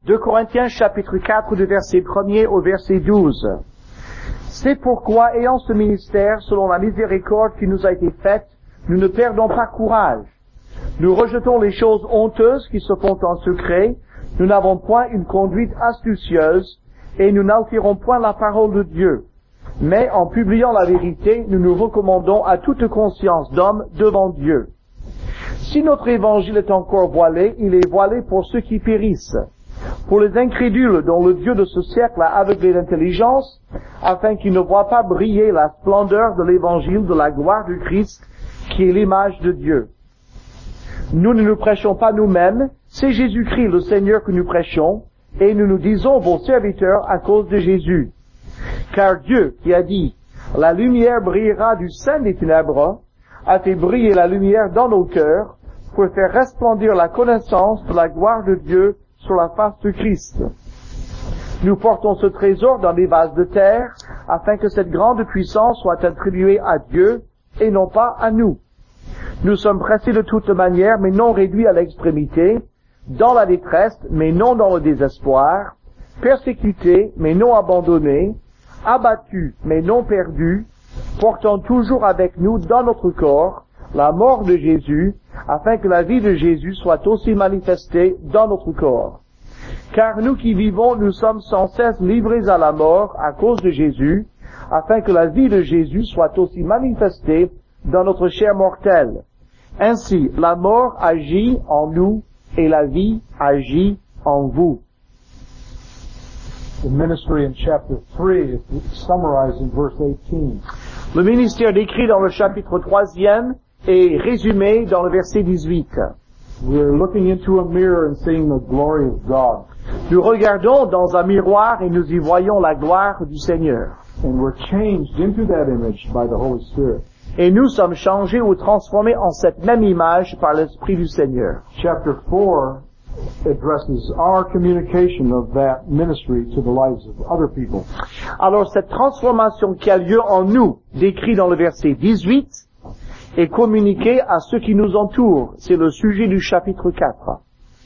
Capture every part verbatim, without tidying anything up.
deux Corinthiens chapitre quatre du verset premier au verset douze. C'est pourquoi, ayant ce ministère, selon la miséricorde qui nous a été faite, nous ne perdons pas courage. Nous rejetons les choses honteuses qui se font en secret, nous n'avons point une conduite astucieuse, et nous n'altérons point la parole de Dieu. Mais en publiant la vérité, nous nous recommandons à toute conscience d'homme devant Dieu. Si notre évangile est encore voilé, il est voilé pour ceux qui périssent, pour les incrédules dont le Dieu de ce siècle a aveuglé l'intelligence, afin qu'ils ne voient pas briller la splendeur de l'évangile de la gloire du Christ, qui est l'image de Dieu. Nous ne nous prêchons pas nous-mêmes, c'est Jésus-Christ le Seigneur que nous prêchons, et nous nous disons vos serviteurs à cause de Jésus. Car Dieu, qui a dit, la lumière brillera du sein des ténèbres, a fait briller la lumière dans nos cœurs, pour faire resplendir la connaissance de la gloire de Dieu sur la face de Christ. Nous portons ce trésor dans des vases de terre, afin que cette grande puissance soit attribuée à Dieu, et non pas à nous. Nous sommes pressés de toute manière, mais non réduits à l'extrémité, dans la détresse, mais non dans le désespoir, persécutés, mais non abandonnés, abattus, mais non perdus, portant toujours avec nous dans notre corps la mort de Jésus, afin que la vie de Jésus soit aussi manifestée dans notre corps. Car nous qui vivons, nous sommes sans cesse livrés à la mort à cause de Jésus, afin que la vie de Jésus soit aussi manifestée dans notre chair mortelle. Ainsi, la mort agit en nous et la vie agit en vous. The ministry in chapter three is summarized in verse eighteen. Le ministère décrit dans le chapitre troisième est résumé dans le verset dix-huit. We're looking into a mirror and seeing the glory of God. Nous regardons dans un miroir et nous y voyons la gloire du Seigneur. And we're changed into that image by the Holy Spirit. Et nous sommes changés ou transformés en cette même image par l'Esprit du Seigneur. Chapter four addresses our communication of that ministry to the lives of other people. Alors cette transformation qui a lieu en nous, décrit dans le verset dix-huit, est communiquée à ceux qui nous entourent. C'est le sujet du chapitre quatre.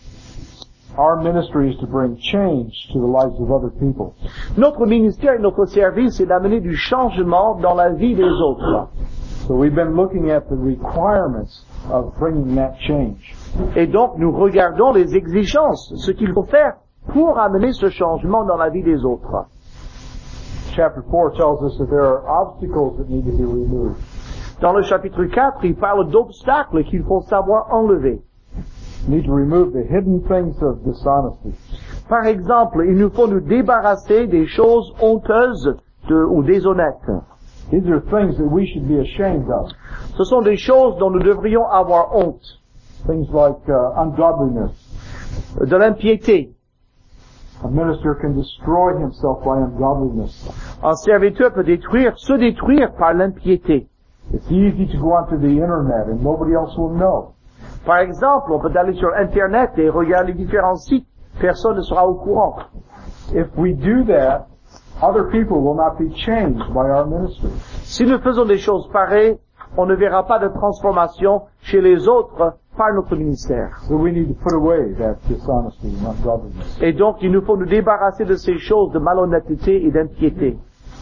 Our ministry is to bring change to the lives of other people. Notre ministère et notre service est d'amener du changement dans la vie des autres. So we've been looking at the requirements of bringing that change. Et donc nous regardons les exigences, ce qu'il faut faire pour amener ce changement dans la vie des autres. Chapter four tells us that there are obstacles that need to be removed. Dans le chapitre quatre, il parle d'obstacles qu'il faut savoir enlever. We need to remove the hidden things of dishonesty. Par exemple, il nous faut nous débarrasser des choses honteuses de, ou déshonnêtes. These are things that we should be ashamed of. Ce sont des choses dont nous devrions avoir honte. Things like uh, ungodliness. De l'impiété. A minister can destroy himself by ungodliness. Un serviteur peut détruire, se détruire par l'impiété. It's easy to go onto the internet and nobody else will know. Par exemple, on peut aller sur Internet et regarder différents sites. Personne ne sera au courant. If we do that, other people will not be changed by our ministry. Si nous faisons des choses pareilles, on ne verra pas de transformation chez les autres par notre ministère. So we need to put away that dishonesty and ungodliness. Et donc, il nous faut nous débarrasser de ces choses de malhonnêteté et d'impiété.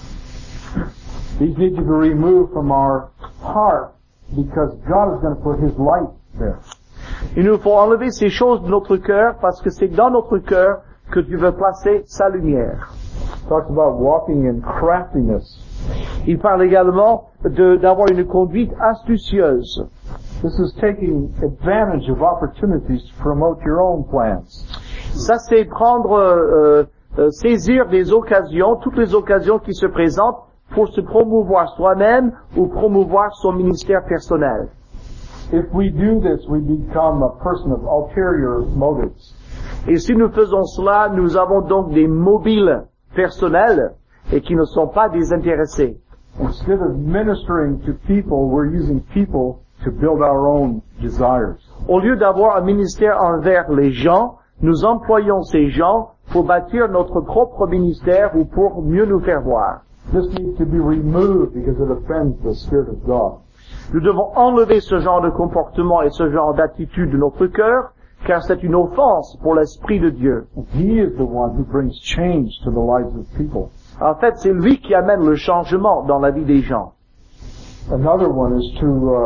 These need to be removed from our heart because God is going to put His light there. Il nous faut enlever ces choses de notre cœur parce que c'est dans notre cœur que Dieu veut placer sa lumière. It talks about walking in craftiness. Il parle également de, d'avoir une conduite astucieuse. This is taking advantage of opportunities to promote your own plans. Ça, c'est prendre, euh, euh, saisir des occasions, toutes les occasions qui se présentent pour se promouvoir soi-même ou promouvoir son ministère personnel. If we do this, we become a person of ulterior motives. Et si nous faisons cela, nous avons donc des mobiles personnels et qui ne sont pas désintéressés. Instead of ministering to people, we're using people to build our own desires. Au lieu d'avoir un ministère envers les gens, nous employons ces gens pour bâtir notre propre ministère ou pour mieux nous faire voir. This needs to be removed because it offends the Spirit of God. Nous devons enlever ce genre de comportement et ce genre d'attitude de notre cœur, car c'est une offense pour l'Esprit de Dieu. He is the one who brings change to the lives of people. En fait, c'est lui qui amène le changement dans la vie des gens. Another one is to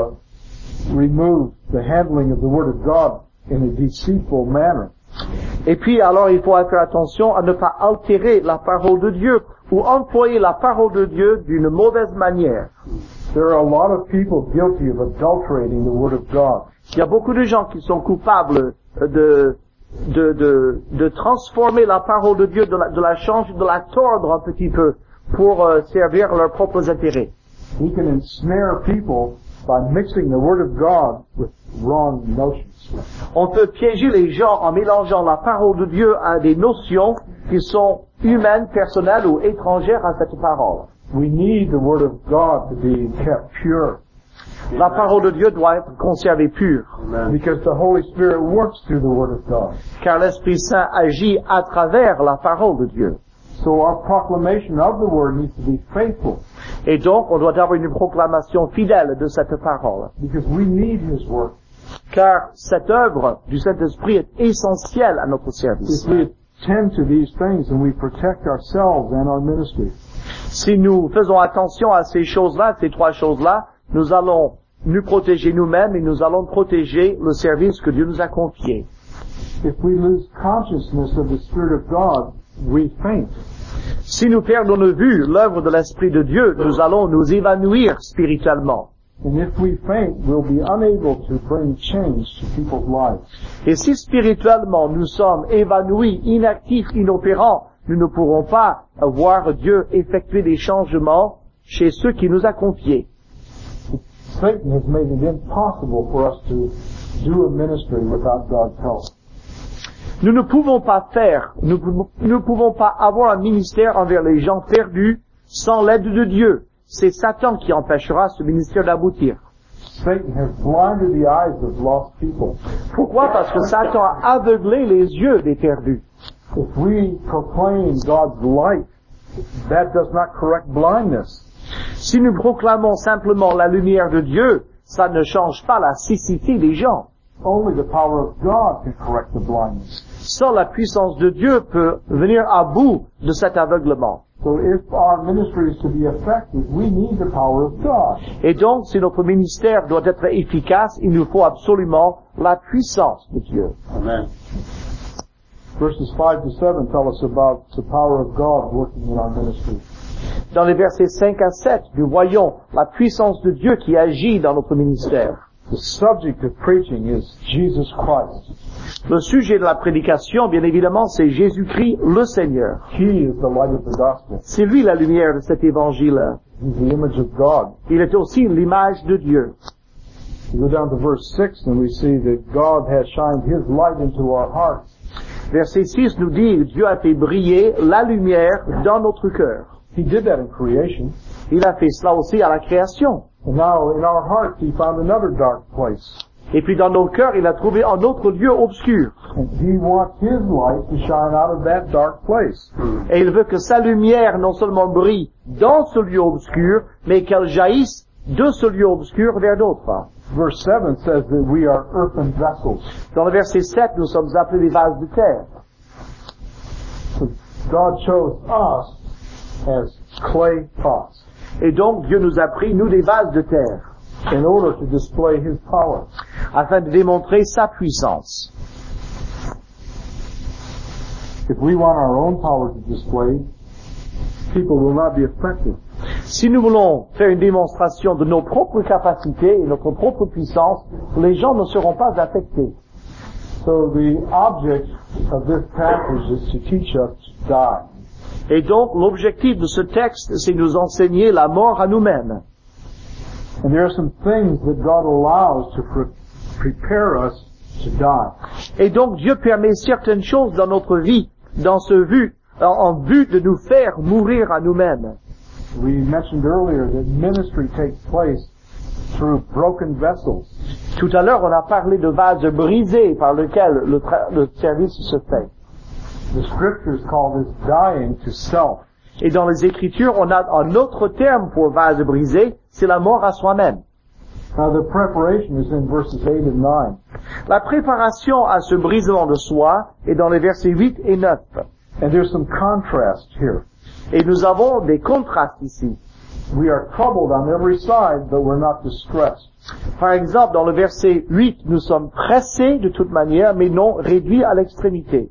uh, remove the handling of the Word of God in a deceitful manner. Et puis, alors, il faut faire attention à ne pas altérer la parole de Dieu ou employer la parole de Dieu d'une mauvaise manière. There are a lot of people guilty of adulterating the Word of God. Il y a beaucoup de gens qui sont coupables de de de, de transformer la parole de Dieu, de la, de la changer, de la tordre un petit peu pour euh, servir leurs propres intérêts. He can ensnare people by mixing the Word of God with wrong notions. On peut piéger les gens en mélangeant la parole de Dieu à des notions qui sont humaines, personnelles ou étrangères à cette parole. We need the Word of God to be kept pure. La parole de Dieu doit être conservée pure. Because the Holy Spirit works through the Word of God. Car l'Esprit Saint agit à travers la parole de Dieu. So our proclamation of the Word needs to be faithful. Et donc, on doit avoir une proclamation fidèle de cette parole. Because we need His work. Car cette œuvre du Saint-Esprit est essentielle à notre service. If we attend to these things and we protect ourselves and our ministry. Si nous faisons attention à ces choses-là, ces trois choses-là, nous allons nous protéger nous-mêmes et nous allons protéger le service que Dieu nous a confié. If we lose consciousness of the Spirit of God, we faint. Si nous perdons de vue l'œuvre de l'Esprit de Dieu, nous allons nous évanouir spirituellement. And if we faint, we'll be unable to bring change to people's lives. Et si spirituellement nous sommes évanouis, inactifs, inopérants, nous ne pourrons pas voir Dieu effectuer des changements chez ceux qui nous a confiés. Satan has made it impossible for us to do a ministry without God's help. Nous ne pouvons pas faire, nous ne pouvons pas avoir un ministère envers les gens perdus sans l'aide de Dieu. C'est Satan qui empêchera ce ministère d'aboutir. Satan has blinded the eyes of lost people. Pourquoi? Parce que Satan a aveuglé les yeux des perdus. If we proclaim God's light, that does not correct blindness. Si nous proclamons simplement la lumière de Dieu, ça ne change pas la cécité des gens. Only the power of God can correct the blindness. Seule la puissance de Dieu peut venir à bout de cet aveuglement. So if our ministry is to be effective, we need the power of God. Et donc, si notre ministère doit être efficace, il nous faut absolument la puissance de Dieu. Amen. Verses five to seven tell us about the power of God working in our ministry. Dans les versets cinq à sept, nous voyons la puissance de Dieu qui agit dans notre ministère. The subject of preaching is Jesus Christ. Le sujet de la prédication, bien évidemment, c'est Jésus-Christ, le Seigneur. He is the light of the gospel. C'est lui la lumière de cet évangile. He's the image of God. Il est aussi l'image de Dieu. We go down to verse six and we see that God has shined His light into our hearts. Verset six nous dit, Dieu a fait briller la lumière dans notre cœur. He did that in creation. Il a fait cela aussi à la création. And now in our hearts He found another dark place. Et puis dans nos cœurs, il a trouvé un autre lieu obscur. And He wants His light to shine out of that dark place. Et il veut que sa lumière non seulement brille dans ce lieu obscur, mais qu'elle jaillisse de ce lieu obscur vers d'autres. Verse seven says that we are earthen vessels. Dans le verset sept, nous sommes appelés des vases de terre. So God chose us as clay pots. Et donc, Dieu nous a pris, nous, des vases de terre, in order to display His power. afin de démontrer sa puissance. If we want our own power to display, people will not be effective. Si nous voulons faire une démonstration de nos propres capacités et notre propre puissance, les gens ne seront pas affectés. So the object of this passage is to teach us to die. Et donc, l'objectif de ce texte, c'est nous enseigner la mort à nous-mêmes. And there are some things that God allows to pre- prepare us to die. Et donc, Dieu permet certaines choses dans notre vie, dans ce but, en, en vue de nous faire mourir à nous-mêmes. We mentioned earlier that ministry takes place through broken vessels. Tout à l'heure, on a parlé de vases brisés par lesquels le, tra- le service se fait. The scriptures call this dying to self. Et dans les Écritures, on a un autre terme pour vase brisé, c'est la mort à soi-même. Now the preparation is in verses eight and nine. La préparation à ce brisement de soi est dans les versets huit et neuf. And there's some contrast here. Et nous avons des contrastes ici. We are troubled on every side, but we're not distressed. Par exemple, dans le verset huit, nous sommes pressés de toute manière, mais non réduits à l'extrémité.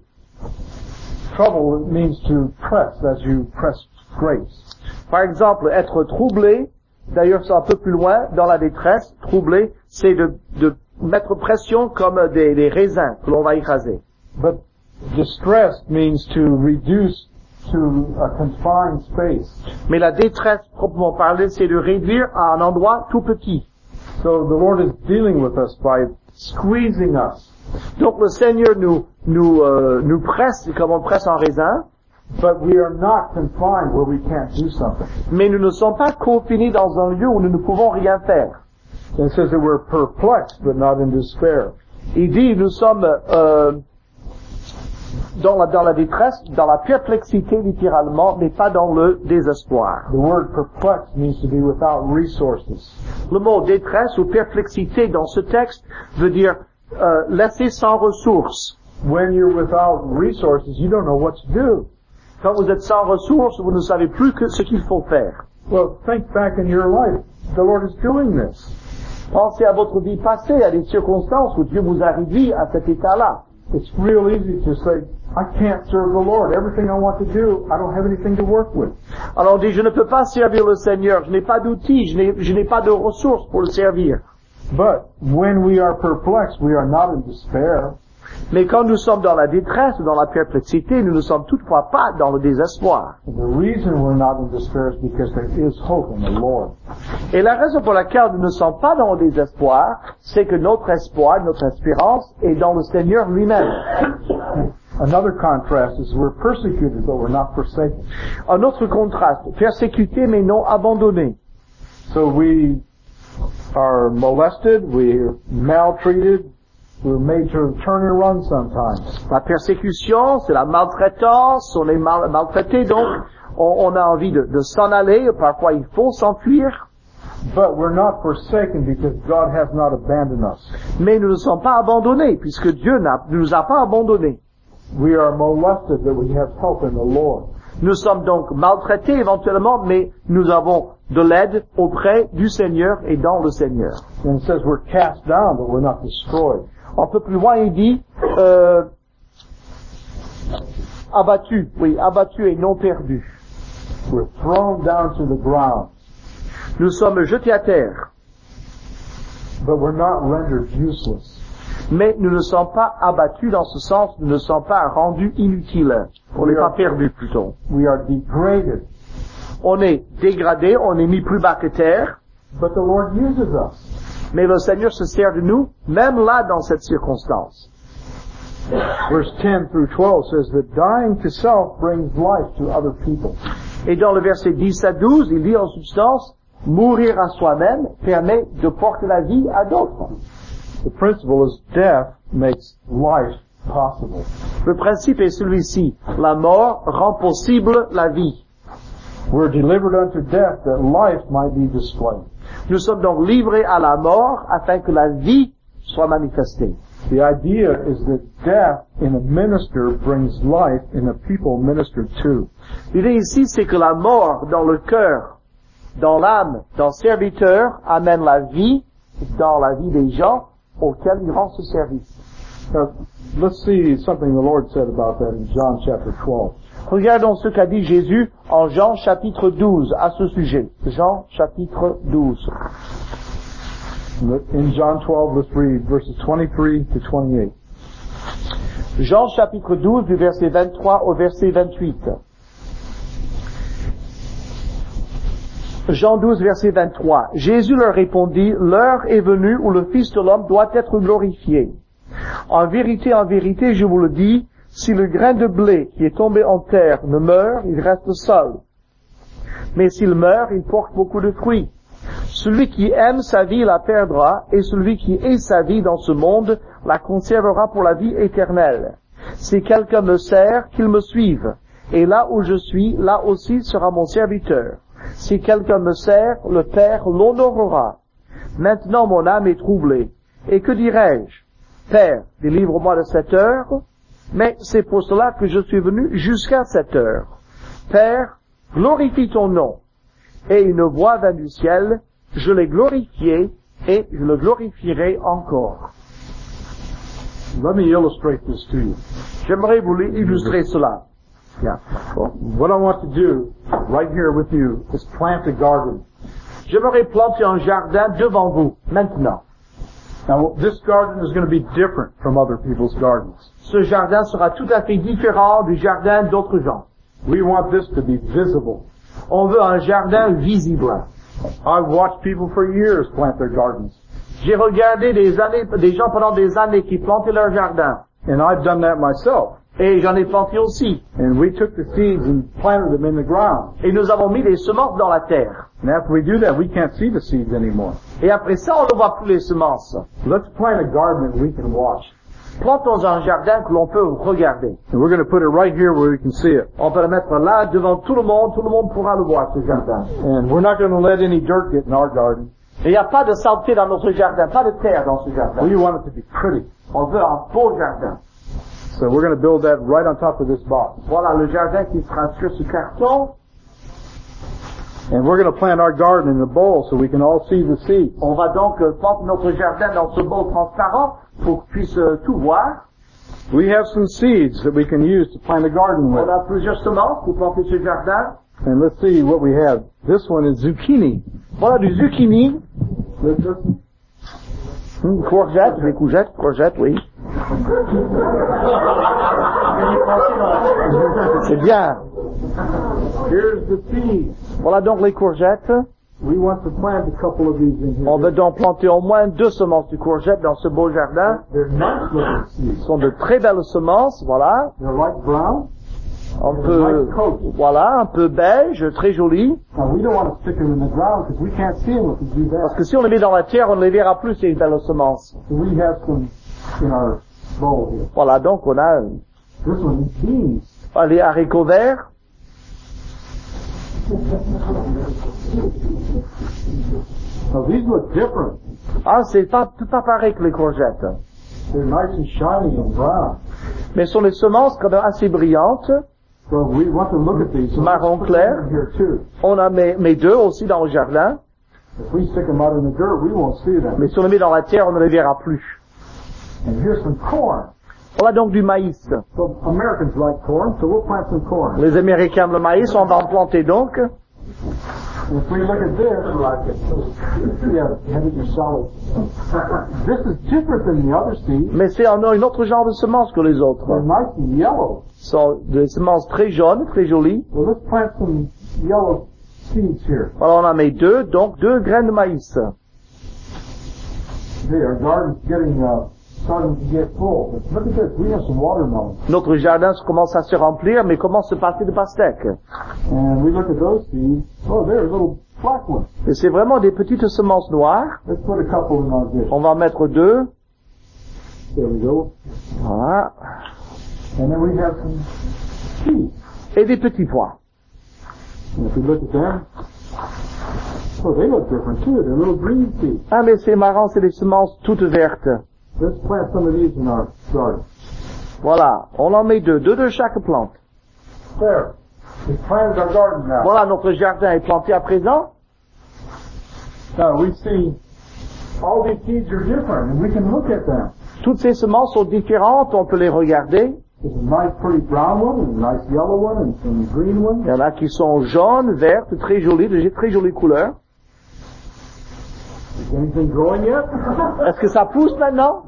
Trouble means to press as you press grapes. Par exemple, être troublé, d'ailleurs c'est un peu plus loin, dans la détresse, troublé, c'est de, de mettre pression comme des, des raisins que l'on va écraser. But distressed means to reduce to a confined space. Mais la détresse, proprement parlée, c'est de réduire à un endroit tout petit. So the Lord is dealing with us by squeezing us. Donc le Seigneur nous nous euh, nous presse comme on presse un raisin, but we are not confined where we can't do something. Mais nous ne sommes pas confinés dans un lieu où nous ne pouvons rien faire. And it says that we're perplexed but not in despair. Il dit nous sommes euh, dans la dans la détresse, dans la perplexité littéralement, mais pas dans le désespoir. The word perplexed means to be without resources. Le mot détresse ou perplexité dans ce texte veut dire euh, laisser sans ressources. When you're without resources, you don't know what to do. Quand vous êtes sans ressources, vous ne savez plus que ce qu'il faut faire. Well, think back in your life. The Lord is doing this. Pensez à votre vie passée, à des circonstances où Dieu vous a réduit à cet état-là. It's real easy to say, I can't serve the Lord. Everything I want to do, I don't have anything to work with. Alors on dit, je ne peux pas servir le Seigneur, je n'ai pas d'outils, je n'ai, je n'ai pas de ressources pour le servir. But when we are perplexed, we are not in despair. Mais quand nous sommes dans la détresse ou dans la perplexité, nous ne sommes toutefois pas dans le désespoir. The reason we're not in despair is because there is hope in the Lord. Et la raison pour laquelle nous ne sommes pas dans le désespoir, c'est que notre espoir, notre espérance est dans le Seigneur lui-même. Another contrast is we're persecuted, but we're not forsaken. Un autre contraste, persécuté mais non abandonné. So we are molested, we're maltreated, we're made to turn and run sometimes. La persécution, c'est la maltraitance, on est mal, maltraité, donc on, on a envie de, de s'en aller, parfois il faut s'enfuir. But we're not forsaken because God has not abandoned us. Mais nous ne sommes pas abandonnés, puisque Dieu n'a, ne nous a pas abandonnés. We are molested, but we have help in the Lord. Nous sommes donc maltraités éventuellement, mais nous avons de l'aide auprès du Seigneur et dans le Seigneur. And it says we're cast down, but we're not destroyed. Un peu plus loin, il dit, euh, abattu, oui, abattu et non perdu. We're thrown down to the ground. Nous sommes jetés à terre. But we're not rendered useless. Mais nous ne sommes pas abattus dans ce sens, nous ne sommes pas rendus inutiles. On n'est pas perdus plutôt. We are degraded. On est dégradé, on est mis plus bas que terre. But the Lord uses us. Mais le Seigneur se sert de nous, même là dans cette circonstance. Verse ten through twelve says that dying to self brings life to other people. Et dans le verset dix à douze, il dit en substance, mourir à soi-même permet de porter la vie à d'autres. The principle is death makes life possible. Le principe est celui-ci. La mort rend possible la vie. We're delivered unto death that life might be displayed. Nous sommes donc livrés à la mort afin que la vie soit manifestée. The idea is that death in a minister brings life in a people ministered to. L'idée ici, c'est que la mort dans le cœur, dans l'âme, dans le serviteur, amène la vie dans la vie des gens auxquels il rend ce service. Now, let's see something the Lord said about that in John chapter twelve. Regardons ce qu'a dit Jésus en Jean chapitre douze à ce sujet. Jean chapitre douze. In John twelve, let's read verses twenty-three to twenty-eight. Jean chapitre douze du verset vingt-trois au verset vingt-huit. Jean douze, verset vingt-trois. Jésus leur répondit, l'heure est venue où le Fils de l'homme doit être glorifié. En vérité, en vérité, je vous le dis, si le grain de blé qui est tombé en terre ne meurt, il reste seul. Mais s'il meurt, il porte beaucoup de fruits. Celui qui aime sa vie la perdra, et celui qui hait sa vie dans ce monde la conservera pour la vie éternelle. Si quelqu'un me sert, qu'il me suive. Et là où je suis, là aussi sera mon serviteur. Si quelqu'un me sert, le Père l'honorera. Maintenant mon âme est troublée. Et que dirai-je? Père, délivre-moi de cette heure, mais c'est pour cela que je suis venu jusqu'à cette heure. Père, glorifie ton nom. Et une voix vint du ciel, je l'ai glorifié et je le glorifierai encore. Let me illustrate this to you. J'aimerais vous illustrer cela. Yeah. Well, what I want to do right here with you is plant a garden. J'aimerais planter un jardin devant vous, maintenant. Now, this garden is going to be different from other people's gardens. Ce jardin sera tout à fait différent du jardin d'autres gens. We want this to be visible. On veut un jardin visible. I've watched people for years plant their gardens. J'ai regardé des années, des gens pendant des années qui plantaient leur jardin. And I've done that myself. Et j'en ai planté aussi. And we took the seeds and planted them in the ground. Et nous avons mis des semences dans la terre. And after we do that, we can't see the seeds anymore. Et après ça, on ne voit plus les semences. Let's plant a garden that we can watch. Plantons un jardin que l'on peut regarder. And we're going to put it right here where we can see it. On peut le mettre là, devant tout le monde. Tout le monde pourra le voir, ce jardin. And we're not going to let any dirt get in our garden. Et il n'y a pas de saleté dans notre jardin, pas de terre dans ce jardin. We want it to be pretty. On veut un beau jardin. So we're going to build that right on top of this box. Voilà le jardin qui sera sur ce carton. And we're going to plant our garden in a bowl so we can all see the seeds. On va donc planter notre jardin dans ce bol transparent pour qu'on puisse tout voir. We have some seeds that we can use to plant a garden with. On a plusieurs semences pour planter ce jardin. And let's see what we have. This one is zucchini. Voilà du zucchini. Hmm, courgettes, des courgettes, courgettes, oui. C'est bien. Here's the seeds. Voilà donc les courgettes. We want to plant a couple of these in here. On veut donc planter au moins deux semences de courgettes dans ce beau jardin. They're nice looking seeds. Ce sont de très belles semences, voilà. They're light brown. Un peu, voilà, un peu beige, très joli. Now we don't want to stick them in the ground because we can't see them if we do that. Parce que si on les met dans la terre, on ne les verra plus, ces belles semences. So we have some in our bowl here. Voilà, donc on a This one is beans. les haricots verts. Now these look different. Ah, c'est pas, tout pas pareil que les courgettes. They're nice and shiny and brown. Mais ce sont des semences quand même assez brillantes. So we want to look at these. So Marron let's put clair. them in here too. On a mes, mes deux aussi dans le jardin. If we stick them out in the dirt, we won't see them. Mais si on les met dans la terre, on ne les verra plus. And here's some corn. Voilà donc du maïs. So Americans like corn, so we'll plant some corn. Les Américains aiment le maïs, on va en planter donc. And if we look at this, like it, yeah, have it your solid. This is different than the other seeds. Mais c'est un, un autre genre de semences que les autres. They're nice and yellow. Ce sont des semences très jaunes, très jolies. Well, let's plant some yellow seeds here. Voilà, on en met deux, donc deux graines de maïs. Hey, our garden's getting uh, starting to get full. But look at this. We have some watermelon. Notre jardin commence à se remplir, mais commence à se passer de pastèques. And we look at those seeds. Oh, there's little black ones. Et c'est vraiment des petites semences noires. Let's put a couple in our dish. On va en mettre deux. There we go. Voilà. And then we have some peas. Et des petits pois. And if we look at them, oh, they look different too. They're little green seeds. Ah, mais c'est marrant, c'est des semences toutes vertes. Let's plant some of these in our garden. Voilà, on en met deux, deux de chaque plante. There. We planted our garden now. Voilà, notre jardin est planté à présent. Now we see all these seeds are different and we can look at them. Toutes ces semences sont différentes, on peut les regarder. There's a nice pretty brown one and a nice yellow one and some green ones. Il y en a qui sont jaunes, vertes, très jolies, de très jolies couleurs. Is anything growing yet? Est-ce que ça pousse maintenant?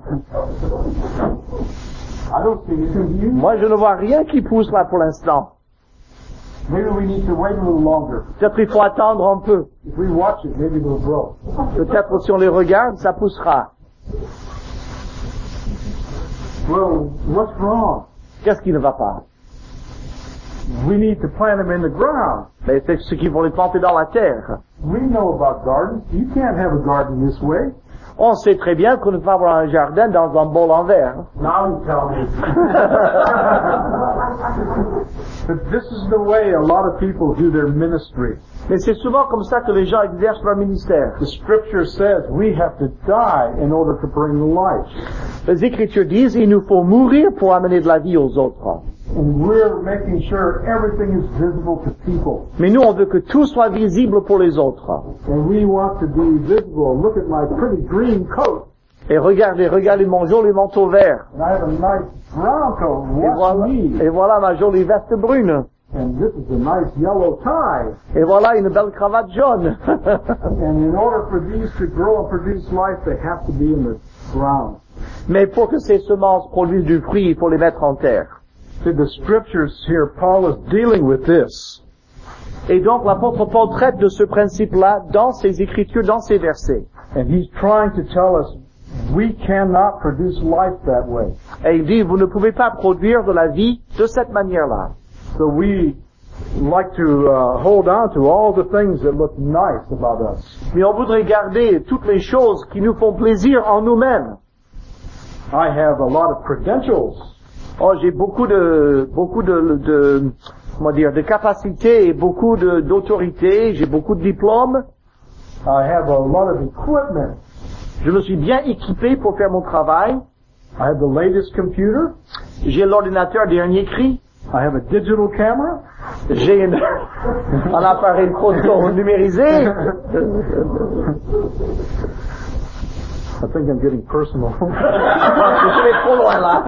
I don't see anything. Do you? Moi, je ne vois rien qui pousse là pour l'instant. Maybe we need to wait a little longer. Peut-être il faut attendre un peu. If we watch it, maybe it'll grow. Peut-être si on les regarde, ça poussera. Well, what's wrong? Qu'est-ce qui ne va pas? We need to plant them in the ground. Mais c'est ceux qui vont les planter dans la terre. We know about gardens. You can't have a garden this way. On sait très bien qu'on ne peut pas avoir un jardin dans un bol en verre. Now you tell me. But this is the way a lot of people do their ministry. Mais c'est souvent comme ça que les gens exercent leur ministère. The scripture says we have to die in order to bring life. Les Écritures disent il nous faut mourir pour amener de la vie aux autres. And we're making sure everything is visible to people. Mais nous, on veut que tout soit visible pour les autres. And we want to be visible. Look at my pretty green coat. Et regardez, regardez mon joli manteau vert. And I have a nice brown coat. Et Watch voilà, me. et voilà ma jolie veste brune. And this is a nice yellow tie. Et voilà une belle cravate jaune. And in order for these to grow and produce life, they have to be in the ground. Mais pour que ces semences produisent du fruit, il faut les mettre en terre. See, the scriptures here, Paul is dealing with this. Et donc l'apôtre Paul traite de ce principe-là dans ses écritures, dans ses versets. And he's trying to tell us we cannot produce life that way. Et il dit, vous ne pouvez pas produire de la vie de cette manière-là. So we like to uh, hold on to all the things that look nice about us. Mais on voudrait garder toutes les choses qui nous font plaisir en nous-mêmes. I have a lot of credentials. Oh, j'ai beaucoup de, beaucoup de, de, comment dire, de capacités et beaucoup de, d'autorité. J'ai beaucoup de diplômes. I have a lot of equipment. Je me suis bien équipé pour faire mon travail. I have the latest computer. J'ai l'ordinateur dernier cri. I have a digital camera. J'ai une, un appareil photo numérisé. I think I'm getting personal. Je vais trop loin là.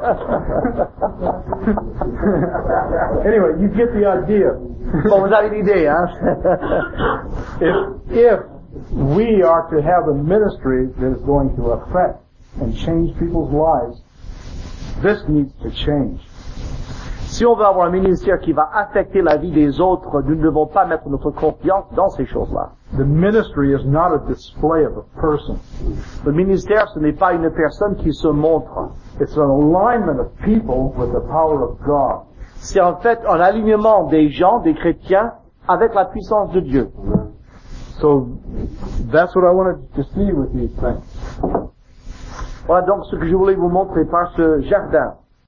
Anyway, you get the idea. Bon, vous avez l'idée, hein. If, if we are to have a ministry that is going to affect and change people's lives, this needs to change. Si on veut avoir un ministère qui va affecter la vie des autres, nous ne devons pas mettre notre confiance dans ces choses-là. The ministry is not a display of a person. Le ministère, ce n'est pas une personne qui se montre. It's an alignment of people with the power of God. C'est en fait un alignement des gens, des chrétiens, avec la puissance de Dieu. So that's what I wanted to see with these things. Voilà donc ce que je voulais vous montrer par ce jardin.